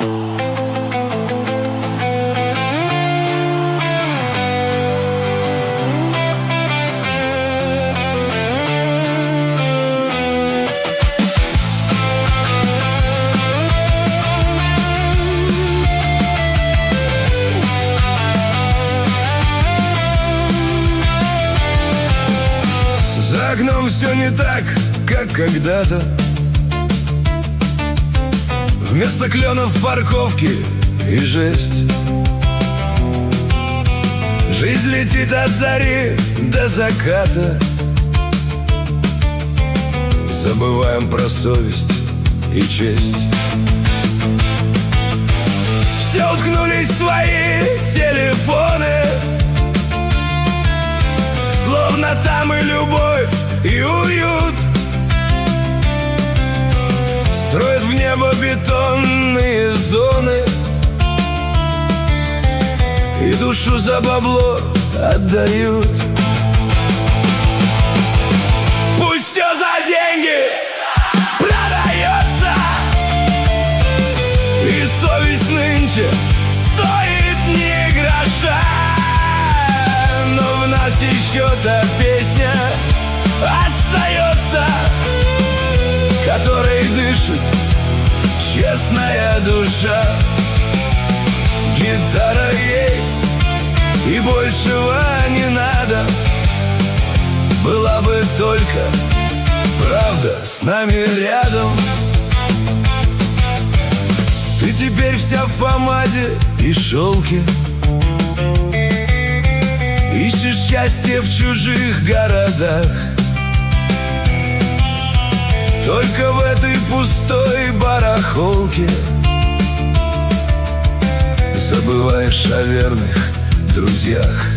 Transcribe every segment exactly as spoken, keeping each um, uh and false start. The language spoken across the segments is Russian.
За окном все не так, как когда-то. Вместо кленов парковки и жесть. Жизнь летит от зари до заката. Забываем про совесть и честь. Все уткнулись в свои телефоны, словно там и любовь, и уют. Строят в небо бетонные зоны и душу за бабло отдают. Пусть все за деньги продается, и совесть нынче стоит не гроша. Но в нас еще та песня остается, которой дышит честная душа. Гитара есть, и большего не надо. Была бы только правда с нами рядом. Ты теперь вся в помаде и шелке, ищешь счастье в чужих городах. Только в этой пустой барахолке забываешь о верных друзьях.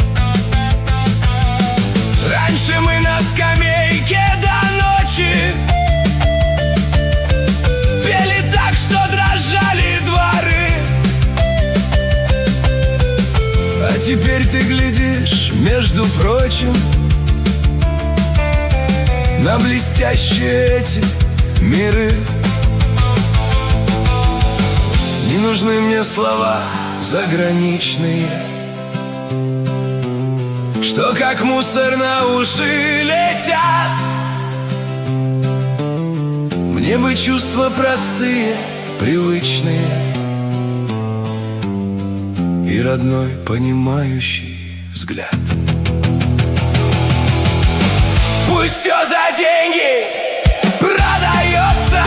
Раньше мы на скамейке до ночи пели так, что дрожали дворы. А теперь ты глядишь, между прочим, на блестящие эти миры. Не нужны мне слова заграничные, что как мусор на уши летят. Мне бы чувства простые, привычные, и родной понимающий взгляд. Пусть все за деньги продается,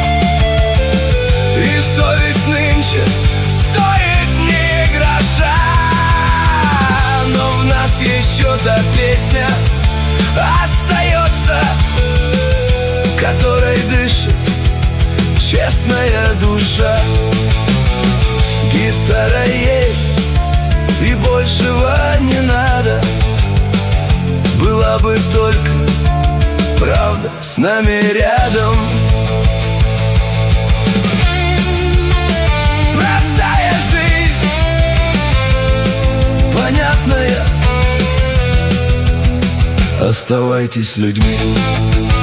и совесть нынче стоит не гроша. Но в нас еще та песня остается, которой дышит честная душа. Гитара есть, и большего не надо. Была бы только правда с нами рядом. Простая жизнь, понятная. Оставайтесь людьми.